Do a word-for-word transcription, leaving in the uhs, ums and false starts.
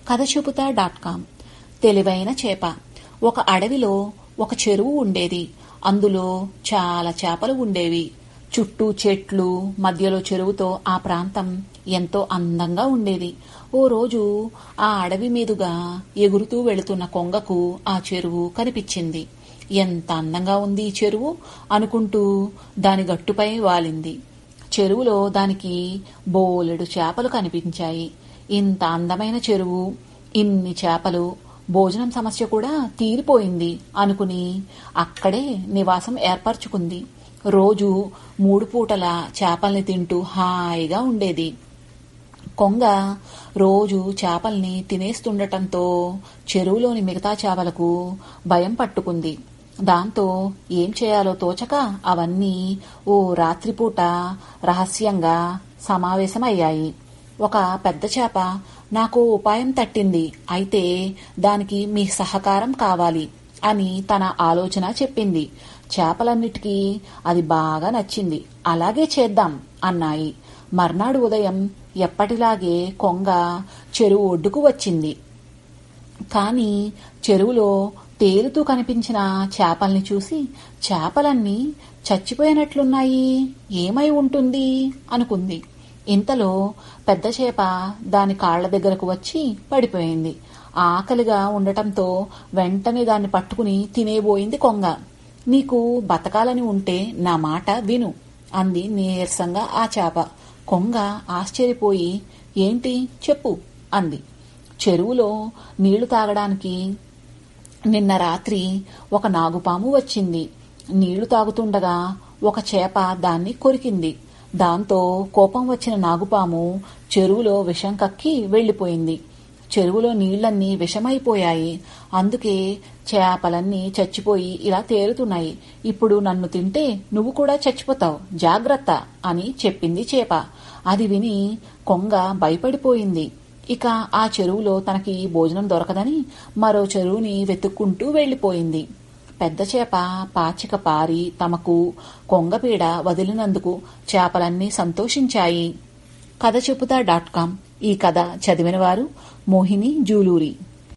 కథ చెబుతా dot com. తెలివైన చేప. ఒక అడవిలో ఒక చెరువు ఉండేది. అందులో చాలా చేపలు ఉండేవి. చుట్టూ చెట్లు, మధ్యలో చెరువుతో ఆ ప్రాంతం ఎంతో అందంగా ఉండేది. ఓ రోజు ఆ అడవి మీదుగా ఎగురుతూ వెళుతున్న కొంగకు ఆ చెరువు కనిపించింది. ఎంత అందంగా ఉంది ఈ చెరువు అనుకుంటూ దాని గట్టుపై వాలింది. చెరువులో దానికి బోలెడు చేపలు కనిపించాయి. ఇంత అందమైన చెరువు, ఇన్ని చేపలు, భోజనం సమస్య కూడా తీరిపోయింది అనుకుని అక్కడే నివాసం ఏర్పరచుకుంది. రోజు మూడు పూటల చేపల్ని తింటూ హాయిగా ఉండేది. కొంగ రోజు చేపల్ని తినేస్తుండటంతో చెరువులోని మిగతా చేపలకు భయం పట్టుకుంది. దాంతో ఏం చేయాలో తోచక అవన్నీ ఓ రాత్రిపూట రహస్యంగా సమావేశమయ్యాయి. ఒక పెద్ద చేప, నాకు ఉపాయం తట్టింది, అయితే దానికి మీ సహకారం కావాలి అని తన ఆలోచన చెప్పింది. చేపలన్నిటికీ అది బాగా నచ్చింది. అలాగే చేద్దాం అన్నాయి. మర్నాడు ఉదయం ఎప్పటిలాగే కొంగ చెరువు ఒడ్డుకు వచ్చింది. కాని చెరువులో తేలుతూ కనిపించిన చేపల్ని చూసి చేపలన్నీ చచ్చిపోయినట్లున్నాయి, ఏమై ఉంటుంది అనుకుంది. ఇంతలో పెద్ద చేప దాని కాళ్ల దగ్గరకు వచ్చి పడిపోయింది. ఆకలిగా ఉండటంతో వెంటనే దాన్ని పట్టుకుని తినేబోయింది కొంగ. నీకు బతకాలని ఉంటే నా మాట విను అంది నీరసంగా ఆ చేప. కొంగ ఆశ్చర్యపోయి, ఏంటి చెప్పు అంది. చెరువులో నీళ్లు తాగడానికి నిన్న రాత్రి ఒక నాగుపాము వచ్చింది. నీళ్లు తాగుతుండగా ఒక చేప దాన్ని కొరికింది. దాంతో కోపం వచ్చిన నాగుపాము చెరువులో విషం కక్కి వెళ్లిపోయింది. చెరువులో నీళ్లన్నీ విషమైపోయాయి. అందుకే చేపలన్నీ చచ్చిపోయి ఇలా తేలుతున్నాయి. ఇప్పుడు నన్ను తింటే నువ్వు కూడా చచ్చిపోతావు, జాగ్రత్త అని చెప్పింది చేప. అది విని కొంగ భయపడిపోయింది. ఇక ఆ చెరువులో తనకి భోజనం దొరకదని మరో చెరువుని వెతుక్కుంటూ వెళ్లిపోయింది. పెద్ద చేప పాచిక పారి తమకు కొంగపీడ వదిలినందుకు చేపలన్నీ సంతోషించాయి. కథ చెబుతా డాట్ కామ్. ఈ కథ చదివిన వారు మోహిని జూలూరి.